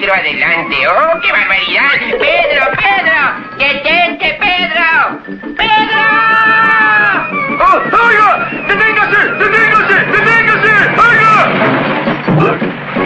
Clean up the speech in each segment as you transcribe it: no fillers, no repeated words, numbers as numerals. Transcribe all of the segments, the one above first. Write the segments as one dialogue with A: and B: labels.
A: Pedro adelante. ¡Oh, qué barbaridad! ¡Pedro, Pedro! ¡Detente, Pedro! ¡Pedro!
B: ¡Oh, oiga! ¡Deténgase! ¡Deténgase! ¡Deténgase! ¡Oiga!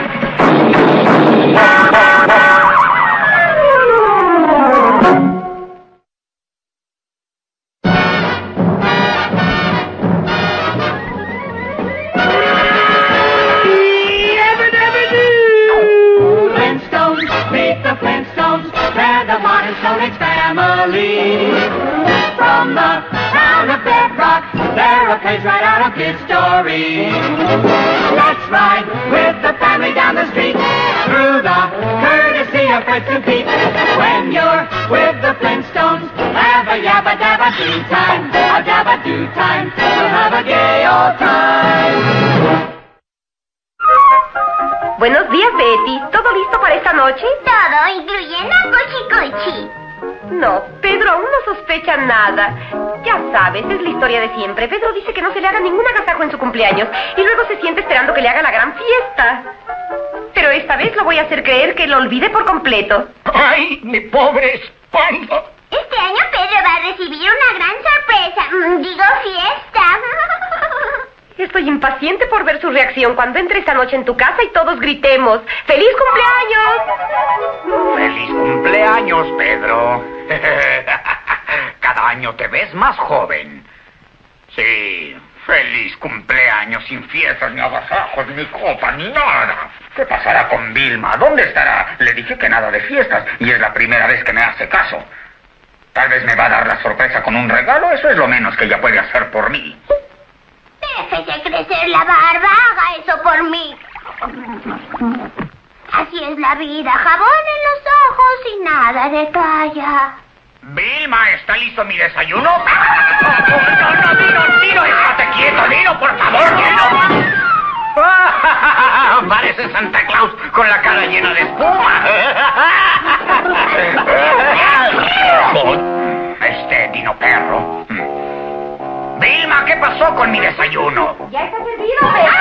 C: From the town of Bedrock, they're a page right out of his story. Let's ride with the family down the street, through the courtesy of Fred and Pete. When you're with the Flintstones, have a yabba-dabba-doo time, a dabba-doo time, we'll have a gay old time.
D: Buenos días, Betty. ¿Todo listo para esta noche?
E: Todo, incluyendo cuchi-cuchi.
D: No, Pedro aún no sospecha nada. Ya sabes, es la historia de siempre. Pedro dice que no se le haga ningún agasajo en su cumpleaños y luego se siente esperando que le haga la gran fiesta. Pero esta vez lo voy a hacer creer que lo olvide por completo.
B: ¡Ay, mi pobre espalda!
E: Este año Pedro va a recibir una gran sorpresa. Digo, fiesta.
D: Estoy impaciente por ver su reacción cuando entre esta noche en tu casa y todos gritemos ¡Feliz cumpleaños!
F: ¡Feliz cumpleaños, Pedro! Cada año te ves más joven. Sí, feliz cumpleaños, sin fiestas, ni agasajos, ni copa, ni nada. ¿Qué pasará con Vilma? ¿Dónde estará? Le dije que nada de fiestas y es la primera vez que me hace caso. Tal vez me va a dar la sorpresa con un regalo, eso es lo menos que ella puede hacer por mí.
E: Déjese crecer la barba, haga eso por mí. Así es la vida, jabón en los ojos y nada de toalla.
F: Vilma, ¿está listo mi desayuno? No, Dino, estate quieto, Dino, por favor, Dino. Parece Santa Claus con la cara llena de espuma. Dino perro. Vilma, ¿qué pasó con mi desayuno?
D: Ya está servido, Betty.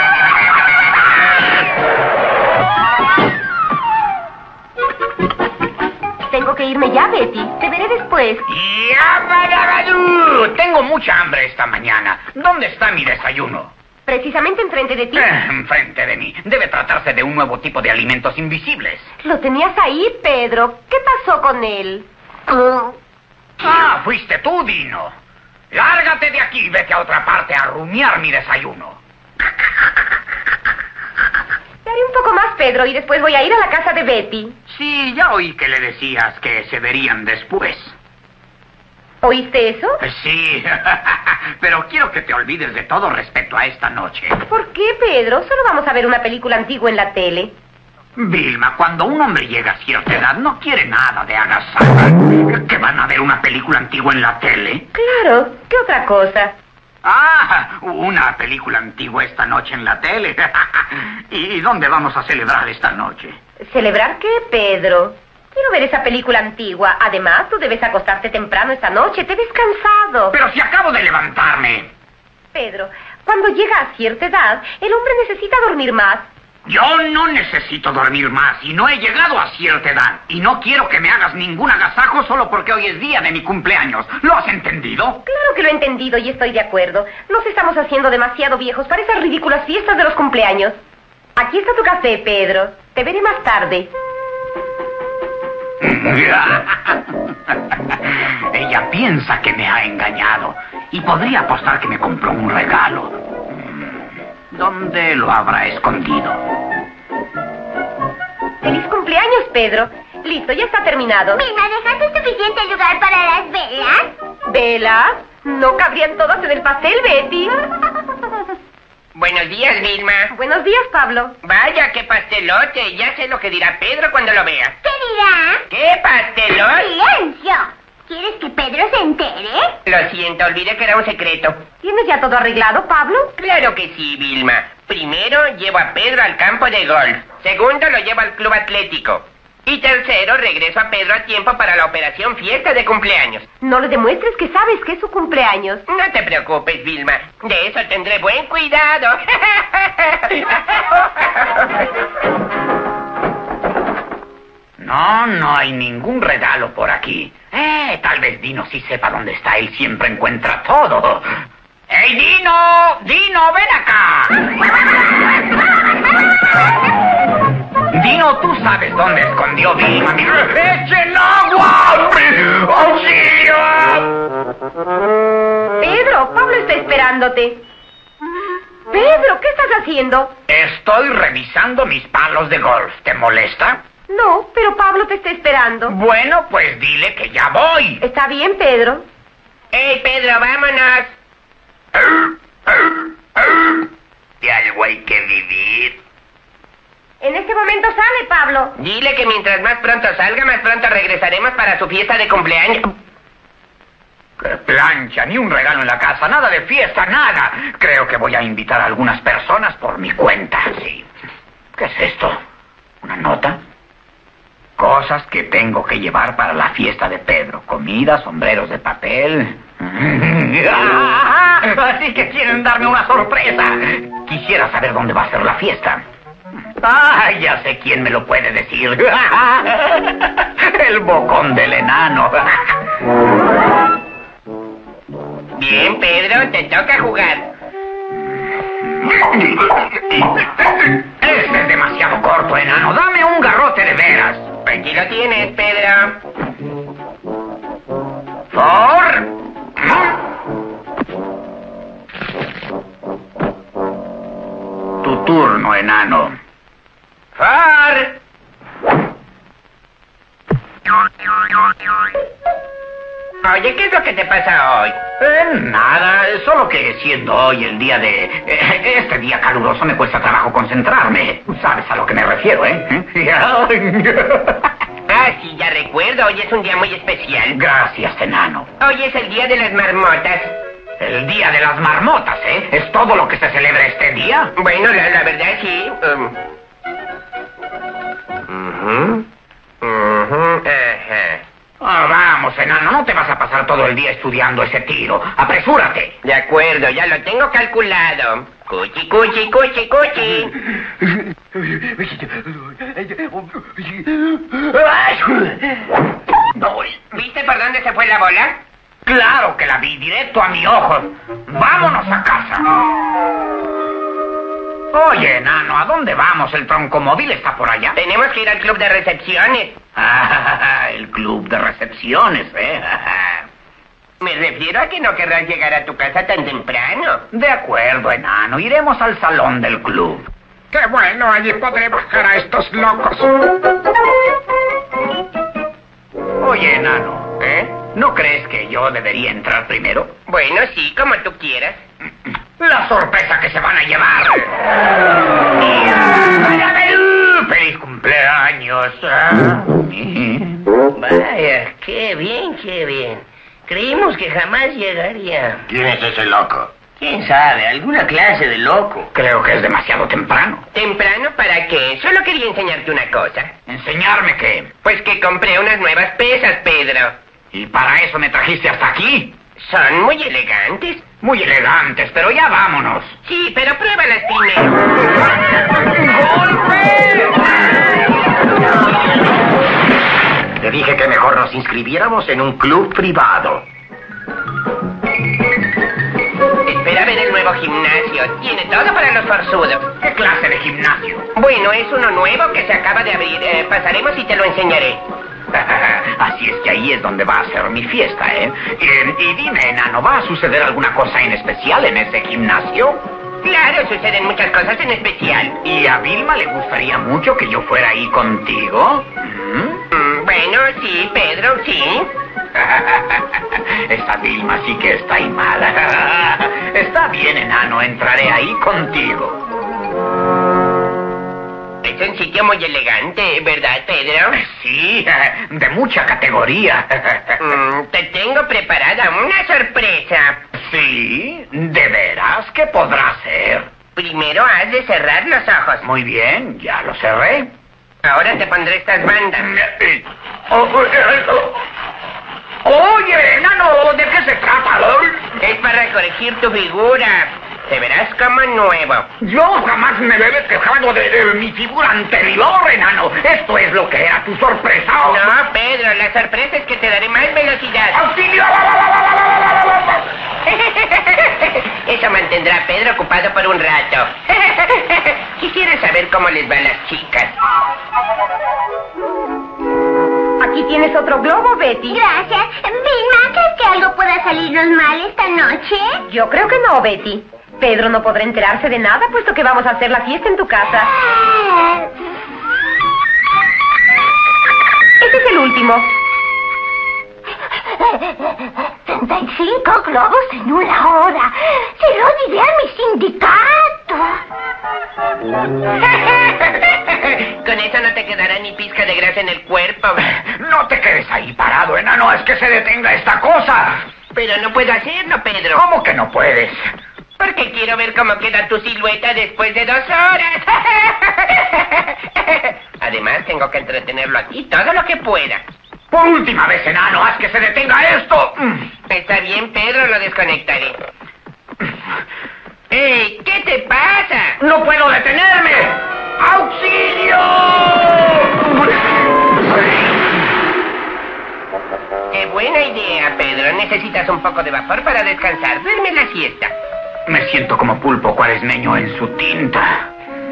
D: Tengo que irme ya, Betty. Te veré después.
F: ¡Yabadabadú! Tengo mucha hambre esta mañana. ¿Dónde está mi desayuno?
D: Precisamente enfrente de ti.
F: Enfrente de mí. Debe tratarse de un nuevo tipo de alimentos invisibles.
D: Lo tenías ahí, Pedro. ¿Qué pasó con él?
F: Ah, fuiste tú, Dino. Lárgate de aquí y vete a otra parte a rumiar mi desayuno.
D: Te haré un poco más, Pedro, y después voy a ir a la casa de Betty.
F: Sí, ya oí que le decías que se verían después.
D: ¿Oíste eso?
F: Sí, pero quiero que te olvides de todo respecto a esta noche.
D: ¿Por qué, Pedro? Solo vamos a ver una película antigua en la tele.
F: Vilma, cuando un hombre llega a cierta edad no quiere nada de agasajo. ¿Que van a ver una película antigua en la tele?
D: Claro, ¿qué otra cosa?
F: Ah, una película antigua esta noche en la tele. ¿Y dónde vamos a celebrar esta noche?
D: ¿Celebrar qué, Pedro? Quiero ver esa película antigua. Además, tú debes acostarte temprano esta noche. Te ves cansado.
F: Pero si acabo de levantarme.
D: Pedro, cuando llega a cierta edad, el hombre necesita dormir más.
F: Yo no necesito dormir más y no he llegado a cierta edad. Y no quiero que me hagas ningún agasajo solo porque hoy es día de mi cumpleaños. ¿Lo has entendido?
D: Claro que lo he entendido y estoy de acuerdo. Nos estamos haciendo demasiado viejos para esas ridículas fiestas de los cumpleaños. Aquí está tu café, Pedro. Te veré más tarde.
F: Ella piensa que me ha engañado y podría apostar que me compró un regalo. ¿Dónde lo habrá escondido?
D: ¡Feliz cumpleaños, Pedro! Listo, ya está terminado.
E: Vilma, ¿dejaste suficiente lugar para las velas?
D: ¿Velas? No cabrían todas en el pastel, Betty.
A: Buenos días, Vilma.
D: Buenos días, Pablo.
A: Vaya, qué pastelote. Ya sé lo que dirá Pedro cuando lo vea.
E: ¿Qué dirá?
A: ¿Qué pastelote?
E: ¡Silencio! ¿Quieres que Pedro se entere?
A: Lo siento, olvidé que era un secreto.
D: ¿Tienes ya todo arreglado, Pablo?
A: Claro que sí, Vilma. Primero, llevo a Pedro al campo de golf. Segundo, lo llevo al club atlético. Y tercero, regreso a Pedro a tiempo para la operación fiesta de cumpleaños.
D: No le demuestres que sabes que es su cumpleaños.
A: No te preocupes, Vilma. De eso tendré buen cuidado.
F: No hay ningún regalo por aquí. Tal vez Dino sí sepa dónde está. Él siempre encuentra todo. ¡Hey, Dino! ¡Dino, ven acá! Dino, tú sabes dónde escondió Vilma mi... ¡Echen agua! ¡Auxilio!
D: Pedro, Pablo está esperándote. Pedro, ¿qué estás haciendo?
F: Estoy revisando mis palos de golf. ¿Te molesta?
D: No, pero Pablo te está esperando.
F: Bueno, pues dile que ya voy.
D: Está bien, Pedro.
A: ¡Ey, Pedro, vámonos!
F: De algo hay que vivir.
D: En este momento sale, Pablo.
A: Dile que mientras más pronto salga, más pronto regresaremos para su fiesta de cumpleaños.
F: ¡Qué plancha! Ni un regalo en la casa, nada de fiesta, nada. Creo que voy a invitar a algunas personas por mi cuenta, sí. ¿Qué es esto? ¿Una nota? Cosas que tengo que llevar para la fiesta de Pedro. Comida, sombreros de papel. Así que quieren darme una sorpresa. Quisiera saber dónde va a ser la fiesta. Ya sé quién me lo puede decir. El bocón del enano.
A: Bien, Pedro, te toca jugar.
F: Este es demasiado corto, enano. Dame un garrote de veras.
A: Aquí lo tienes, Pedro.
F: Tu turno, enano.
A: ¡For! Oye, ¿qué es lo que te pasa hoy?
F: Nada, solo que siendo hoy el día de... este día caluroso me cuesta trabajo concentrarme. ¿Sabes a lo que me refiero,
A: Sí, ya recuerdo. Hoy es un día muy especial.
F: Gracias, enano.
A: Hoy es el día de las marmotas.
F: El día de las marmotas, ¿eh? ¿Es todo lo que se celebra este día?
A: Bueno, la verdad sí.
F: Vamos, enano, no te vas a pasar todo el día estudiando ese tiro. ¡Apresúrate!
A: De acuerdo, ya lo tengo calculado. Cuchi, cuchi, cuchi, cuchi. ¿Viste por dónde se fue la bola?
F: Claro que la vi, directo a mi ojo. ¡Vámonos a casa! Oye, enano, ¿a dónde vamos? El troncomóvil está por allá.
A: Tenemos que ir al club de recepciones.
F: El club de recepciones, ¿eh?
A: Me refiero a que no querrás llegar a tu casa tan temprano.
F: De acuerdo, enano. Iremos al salón del club.
B: ¡Qué bueno! Allí podré bajar a estos locos.
F: Oye, enano, ¿no crees que yo debería entrar primero?
A: Bueno, sí, como tú quieras.
F: La sorpresa que se van a llevar. ¡Feliz cumpleaños!
A: Vaya, qué bien, qué bien. Creímos que jamás llegaría.
G: ¿Quién es ese loco?
A: ¿Quién sabe? ¿Alguna clase de loco?
F: Creo que es demasiado temprano.
A: ¿Temprano para qué? Solo quería enseñarte una cosa.
F: ¿Enseñarme qué?
A: Pues que compré unas nuevas pesas, Pedro.
F: ¿Y para eso me trajiste hasta aquí?
A: Son muy elegantes.
F: Muy elegantes, pero ya vámonos.
A: Sí, pero pruébalas primero.
G: Te dije que mejor nos inscribiéramos en un club privado.
A: Espera ver el nuevo gimnasio. Tiene todo para los forzudos.
F: ¿Qué clase de gimnasio?
A: Bueno, es uno nuevo que se acaba de abrir. Pasaremos y te lo enseñaré.
F: Así es que ahí es donde va a ser mi fiesta, ¿eh? Y dime, enano, ¿va a suceder alguna cosa en especial en ese gimnasio?
A: Claro, suceden muchas cosas en especial.
F: ¿Y a Vilma le gustaría mucho que yo fuera ahí contigo?
A: Bueno, sí, Pedro, sí.
F: Esa Vilma sí que está ahí mala. Está bien, enano, entraré ahí contigo.
A: Es un sitio muy elegante, ¿verdad, Pedro?
F: Sí, de mucha categoría.
A: Te tengo preparada una sorpresa.
F: ¿Sí? ¿De veras? ¿Qué podrá ser?
A: Primero has de cerrar los ojos.
F: Muy bien, ya lo cerré.
A: Ahora te pondré estas bandas.
F: Oye, enano, ¿de qué se trata?
A: Es para corregir tu figura. Te verás como nuevo.
F: Yo jamás me he quejado de mi figura anterior, enano. Esto es lo que era tu sorpresa.
A: No, Pedro, la sorpresa es que te daré más velocidad.
F: ¡Auxilio!
A: Eso mantendrá a Pedro ocupado por un rato. Quisiera saber cómo les va a las chicas.
D: Aquí tienes otro globo, Betty.
E: Gracias. Vilma, ¿crees que algo pueda salirnos mal esta noche?
D: Yo creo que no, Betty. Pedro no podrá enterarse de nada, puesto que vamos a hacer la fiesta en tu casa. Este es el último.
E: 35 globos en una hora. Se lo diré a mi sindicato.
A: Con eso no te quedará ni pizca de grasa en el cuerpo.
F: No te quedes ahí parado, enano. Es que se detenga esta cosa.
A: Pero no puedo hacerlo, Pedro.
F: ¿Cómo que no puedes?
A: Porque quiero ver cómo queda tu silueta después de 2 horas. Además, tengo que entretenerlo aquí todo lo que pueda.
F: Por última vez, enano, haz que se detenga esto.
A: Está bien, Pedro, lo desconectaré. ¡Ey! ¿Qué te pasa?
F: ¡No puedo detenerme! ¡Auxilio!
A: ¡Qué buena idea, Pedro! Necesitas un poco de vapor para descansar. Duerme la siesta.
F: Me siento como pulpo cuaresmeño en su tinta.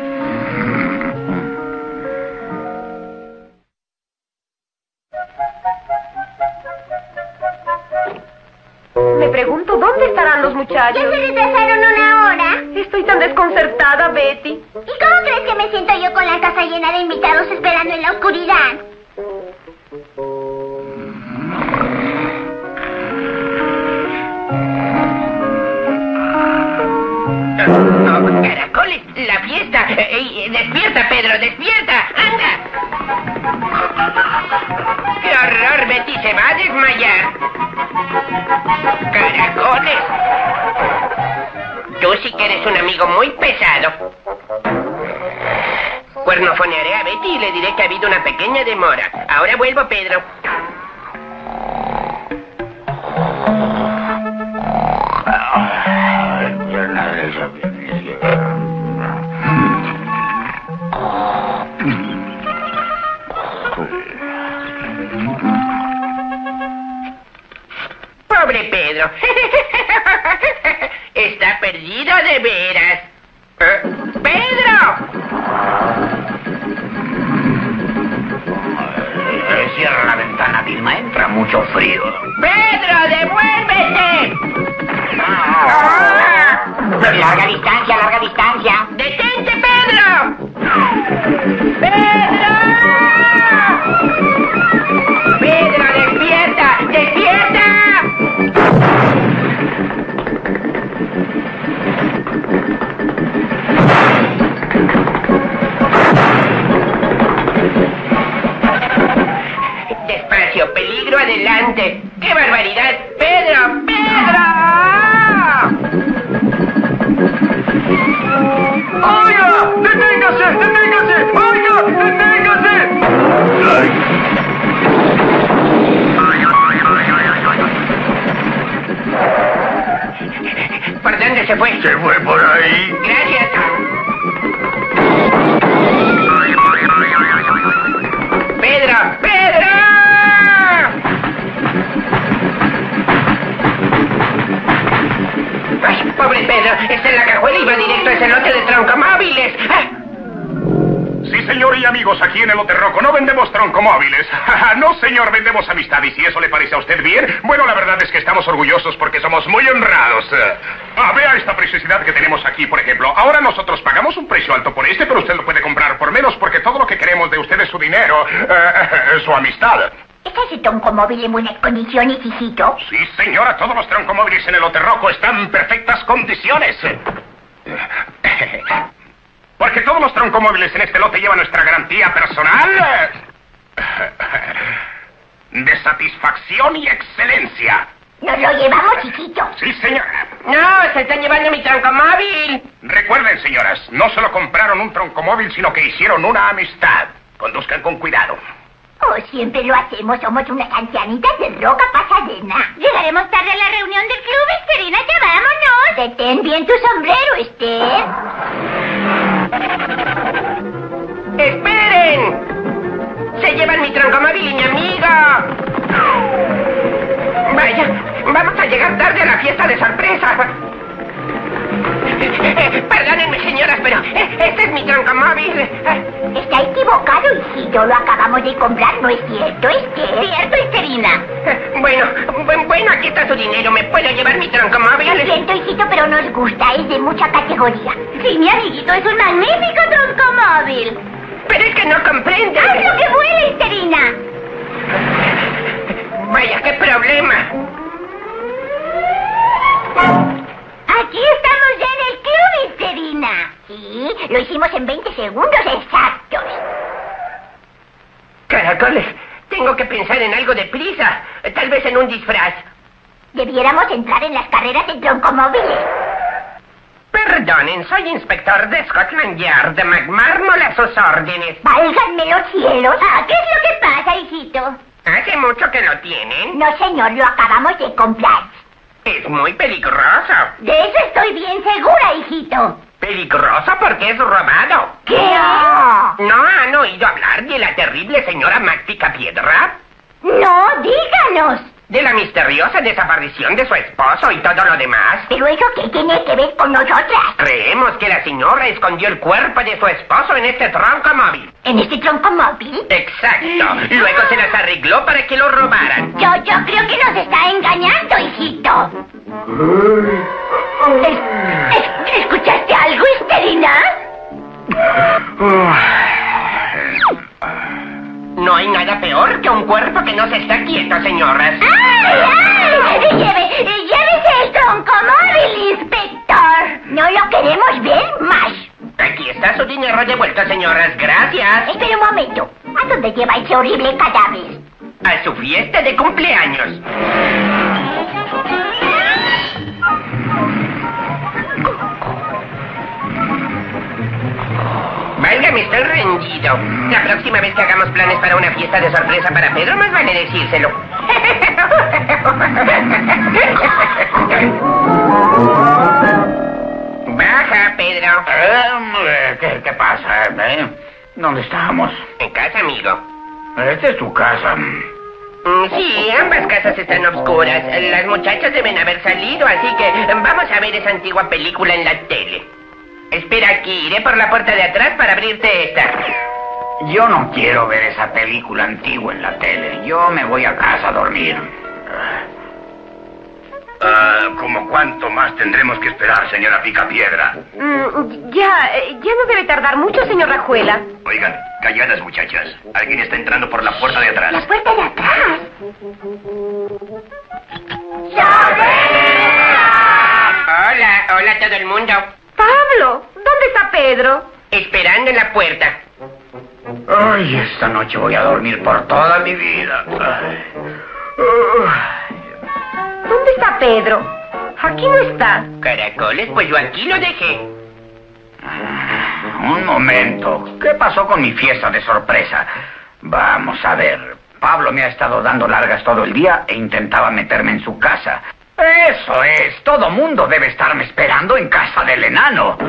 D: Me pregunto, ¿dónde estarán los muchachos?
E: ¿Ya se retrasaron una hora?
D: Estoy tan desconcertada, Betty.
E: ¿Y cómo crees que me siento yo con la casa llena de invitados esperando en la oscuridad?
A: ¡Oh, caracoles! ¡La fiesta! ¡Ey, despierta, Pedro! ¡Despierta! ¡Anda! ¡Qué horror! Betty se va a desmayar. ¡Caracoles! Tú sí que eres un amigo muy pesado. Cuernofonearé a Betty y le diré que ha habido una pequeña demora. Ahora vuelvo, Pedro. Pobre Pedro. Está perdido de veras. ¡Pedro!
F: Cierra la ventana, Vilma. Entra mucho frío.
A: ¡Pedro, devuélvete!
G: Larga distancia, larga distancia.
A: ¡Detente, Pedro! ¡Pedro! ¡Pedro, despierta! ¡Despierta! Despacio, peligro adelante. ¡Qué barbaridad! ¡Pedro! ¡Pedro!
B: ¡Oiga! ¡Deténgase! ¡Deténgase! ¡Oiga! ¡Deténgase!
A: ¿Por dónde se fue?
F: Se fue por ahí.
A: Gracias. ¡Pedro! ¡Pedro! ¡Ay, pobre Pedro! Está en la cajuela y va directo a ese lote de troncomóviles. ¡Ah!
B: Sí, señor y amigos, aquí en el Lote Rocco no vendemos troncomóviles. No, señor, vendemos amistad. ¿Y si eso le parece a usted bien? Bueno, la verdad es que estamos orgullosos porque somos muy honrados. Vea esta preciosidad que tenemos aquí, por ejemplo. Ahora nosotros pagamos un precio alto por este, pero usted lo puede comprar por menos porque todo lo que queremos de usted es su dinero, su amistad.
E: ¿Está ese troncomóvil en buenas condiciones, hijito?
B: Sí, señora, todos los troncomóviles en el Lote Rocco están en perfectas condiciones. Porque todos los troncomóviles en este lote llevan nuestra garantía personal de satisfacción y excelencia.
E: ¿Nos lo llevamos, chiquito?
B: Sí, señora.
A: ¡No! ¡Se están llevando mi troncomóvil!
B: Recuerden, señoras, no solo compraron un troncomóvil, sino que hicieron una amistad. Conduzcan con cuidado.
E: Oh, siempre lo hacemos. Somos unas ancianitas de Roca Pasadena. Llegaremos tarde a la reunión del club, Esperina. ¡Ya vámonos! De Retén bien tu sombrero, Esther.
A: ¡Esperen! ¡Se llevan mi troncomóvil y mi amigo! Vaya, vamos a llegar tarde a la fiesta de sorpresa. Perdónenme, señoras, pero este es mi troncomóvil.
E: Está equivocado, hijito. Lo acabamos de comprar, ¿no es cierto, Esther? ¿Cierto, Esterina?
A: Bueno, aquí está su dinero. ¿Me puedo llevar mi troncomóvil?
E: Lo siento, hijito, pero nos gusta. Es de mucha categoría. Sí, mi amiguito, es un magnífico troncomóvil.
A: Pero es que no comprende.
E: ¡Haz lo que vuela, Esterina!
A: Vaya, qué problema.
E: Aquí estamos ya en el club, Esterina. Sí, lo hicimos en 20 segundos exactos.
A: Caracoles, tengo que pensar en algo de prisa. Tal vez en un disfraz.
E: Debiéramos entrar en las carreras de troncomóviles.
A: Perdonen, soy inspector de Scotland Yard de McMarmol a sus órdenes.
E: ¡Válganme los cielos! ¿Qué es lo que pasa, hijito?
A: ¿Hace mucho que lo tienen?
E: No, señor, lo acabamos de comprar.
A: Es muy peligroso.
E: De eso estoy bien segura, hijito.
A: ¿Peligroso porque es robado?
E: ¿Qué?
A: ¿No han oído hablar de la terrible señora Mac Picapiedra?
E: No, díganos.
A: De la misteriosa desaparición de su esposo y todo lo demás.
E: ¿Pero eso qué tiene que ver con nosotras?
A: Creemos que la señora escondió el cuerpo de su esposo en este troncomóvil.
E: ¿En este troncomóvil?
A: Exacto. Luego se las arregló para que lo robaran.
E: Yo creo que nos está engañando, hijito. ¿Escuchaste algo, Esterina?
A: No hay nada peor que un cuerpo que no se está quieto, señoras.
E: ¡Ay! ¡Llévese el troncomóvil, inspector! No lo queremos ver más.
A: Aquí está su dinero de vuelta, señoras. Gracias.
E: Espera un momento. ¿A dónde lleva ese horrible cadáver?
A: A su fiesta de cumpleaños. Válgame, estoy rendido. La próxima vez que hagamos planes para una fiesta de sorpresa para Pedro, más vale decírselo. Baja, Pedro.
F: ¿Qué pasa? ¿Dónde estamos?
A: En casa, amigo.
F: Esta es tu casa.
A: Sí, ambas casas están oscuras. Las muchachas deben haber salido, así que vamos a ver esa antigua película en la tele. Espera aquí, iré por la puerta de atrás para abrirte esta.
F: Yo no quiero ver esa película antigua en la tele. Yo me voy a casa a dormir.
B: ¿Cómo cuánto más tendremos que esperar, señora Picapiedra?
D: Ya no debe tardar mucho, señor Rajuela.
B: Oigan, calladas, muchachas. Alguien está entrando por la puerta de atrás.
E: ¿La puerta de atrás?
A: Hola a todo el mundo.
D: Pablo, ¿dónde está Pedro?
A: Esperando en la puerta.
F: Ay, esta noche voy a dormir por toda mi vida.
D: ¿Dónde está Pedro? Aquí no está.
A: Caracoles, pues yo aquí lo dejé.
F: Un momento. ¿Qué pasó con mi fiesta de sorpresa? Vamos a ver. Pablo me ha estado dando largas todo el día e intentaba meterme en su casa. Eso es. Todo mundo debe estarme esperando en casa del enano.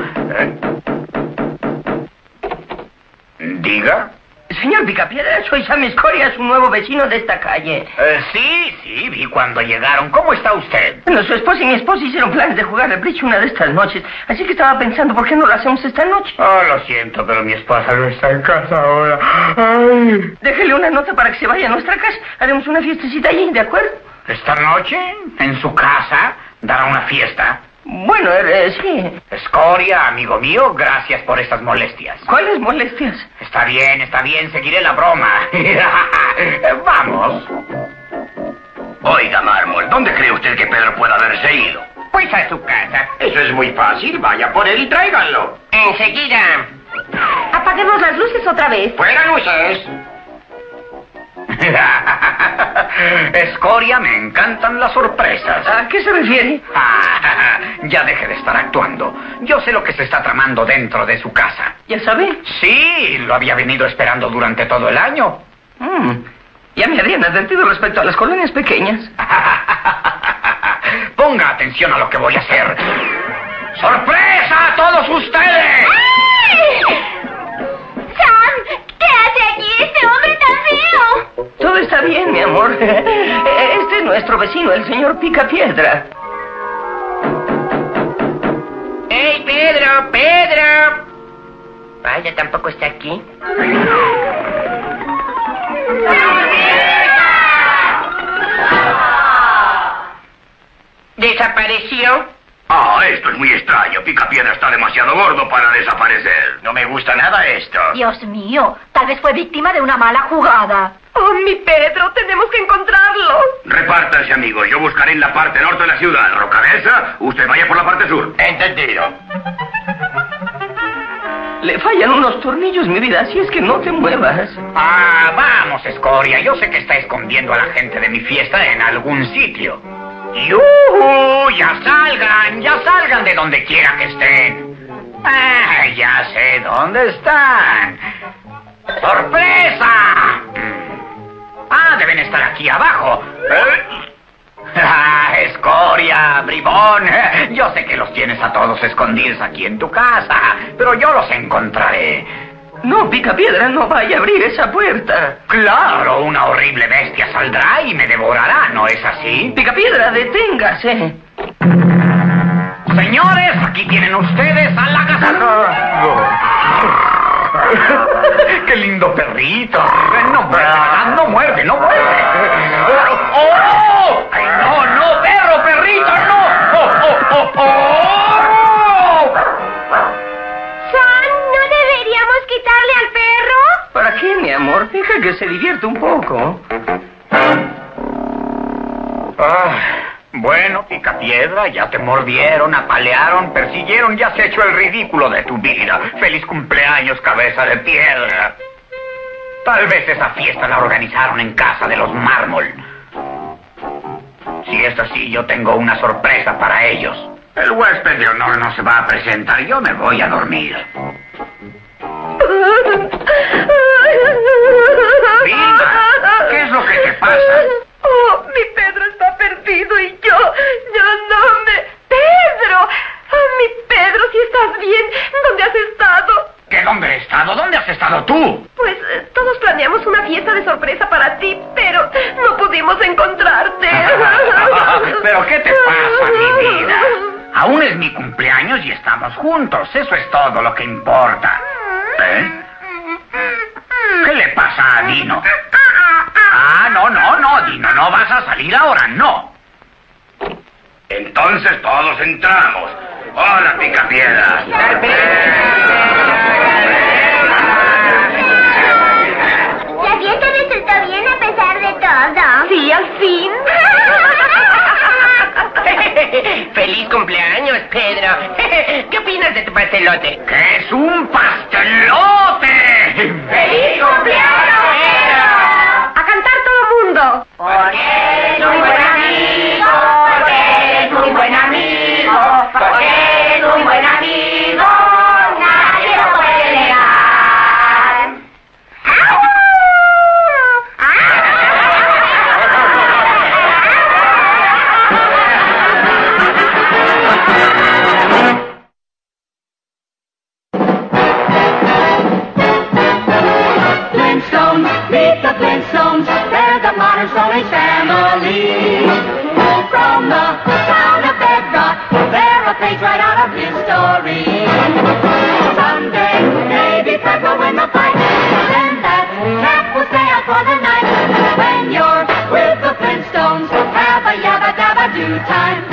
F: ¿Diga?
A: Señor Picapiedra, soy Sam Escoria, su nuevo vecino de esta calle.
F: Sí, vi cuando llegaron. ¿Cómo está usted?
A: Bueno, su esposa y mi esposa hicieron planes de jugar al bridge una de estas noches, así que estaba pensando, ¿por qué no lo hacemos esta noche?
F: Lo siento, pero mi esposa no está en casa ahora. Ay.
A: Déjele una nota para que se vaya a nuestra casa. Haremos una fiestecita allí, ¿de acuerdo?
F: ¿Esta noche? ¿En su casa? ¿Dará una fiesta?
A: Bueno, sí.
F: Escoria, amigo mío, gracias por estas molestias.
A: ¿Cuáles molestias?
F: Está bien, seguiré la broma. Vamos.
B: Oiga, Mármol, ¿dónde cree usted que Pedro pueda haberse ido?
A: Pues a su casa.
B: Eso es muy fácil. Vaya por él y tráiganlo.
A: Enseguida.
D: Apaguemos las luces otra vez.
B: ¡Fuera luces!
F: Escoria, me encantan las sorpresas.
A: ¿A qué se refiere?
F: Ya deje de estar actuando. Yo sé lo que se está tramando dentro de su casa.
A: ¿Ya sabe?
F: Sí, lo había venido esperando durante todo el año.
A: Ya me habían advertido respecto a las colonias pequeñas.
F: Ponga atención a lo que voy a hacer. ¡Sorpresa a todos ustedes!
E: ¡Ay! ¡Sam! ¿Qué hace aquí este hombre tan feo?
A: Todo está bien, mi amor. Este es nuestro vecino, el señor Picapiedra. ¡Hey, Pedro! ¡Pedro! Vaya, tampoco está aquí. ¿Desapareció?
G: Ah, esto es muy extraño. Picapiedra está demasiado gordo para desaparecer. No me gusta nada esto.
E: Dios mío, tal vez fue víctima de una mala jugada.
D: Oh, mi Pedro, tenemos que encontrarlo.
G: Repártanse, amigos. Yo buscaré en la parte norte de la ciudad. Rocabeza, usted vaya por la parte sur. Entendido.
A: Le fallan unos tornillos, mi vida, así es que no te muevas.
F: Ah, vamos, Escoria. Yo sé que está escondiendo a la gente de mi fiesta en algún sitio. ¡Yuhu! ¡Ya salgan de donde quiera que estén! ¡Ah, ya sé dónde están! ¡Sorpresa! Ah, deben estar aquí abajo. ¡Ah, Escoria, bribón! Yo sé que los tienes a todos escondidos aquí en tu casa, pero yo los encontraré.
A: No, Picapiedra, no vaya a abrir esa puerta.
F: Claro, una horrible bestia saldrá y me devorará, ¿no es así?
A: Picapiedra, deténgase.
F: Señores, aquí tienen ustedes al agasajo. ¡Qué lindo perrito! No muerde. ¡Oh! ¡Ay, no, perrito, no! ¡Oh!
E: Sam, ¿no deberíamos quitarle al perro?
A: ¿Para qué, mi amor? Deja que se divierta un poco.
F: Bueno, Picapiedra, ya te mordieron, apalearon, persiguieron, ya has hecho el ridículo de tu vida. ¡Feliz cumpleaños, cabeza de piedra! Tal vez esa fiesta la organizaron en casa de los Mármol. Si es así, yo tengo una sorpresa para ellos. El huésped de honor no se va a presentar, yo me voy a dormir. Vilma, ¿qué es lo que te pasa?
D: Oh, mi Pedro está perdido y yo no me... ¡Pedro! Oh, mi Pedro, si estás bien, ¿dónde has estado?
F: ¿Qué dónde he estado? ¿Dónde has estado tú?
D: Pues todos planeamos una fiesta de sorpresa para ti, pero no pudimos encontrarte.
F: ¿Pero qué te pasa, mi vida? Aún es mi cumpleaños y estamos juntos. Eso es todo lo que importa. ¿Eh? ¿Qué le pasa a Dino? Ah, no, Dino, no vas a salir ahora, no.
G: Entonces todos entramos. ¡Hola, Picapiedra!
E: La fiesta resultó bien a pesar de todo.
D: Sí, al fin.
A: ¡Feliz cumpleaños, Pedro! ¿Qué opinas de tu pastelote?
F: ¡Que es un pastelote!
E: ¡Feliz cumpleaños, Pedro!
D: ¡A cantar todo el mundo!
E: Porque eres muy buen amigo, porque eres muy buen amigo, porque eres muy buen amigo, nadie lo puede negar.
C: Flintstones, meet the Flintstones, they're the modern Stone Age family. From the town of Bedrock, they're a page right out of history. Someday, maybe Fred will win the fight, then that chap will stay out for the night. When you're with the Flintstones, have a yabba dabba do time.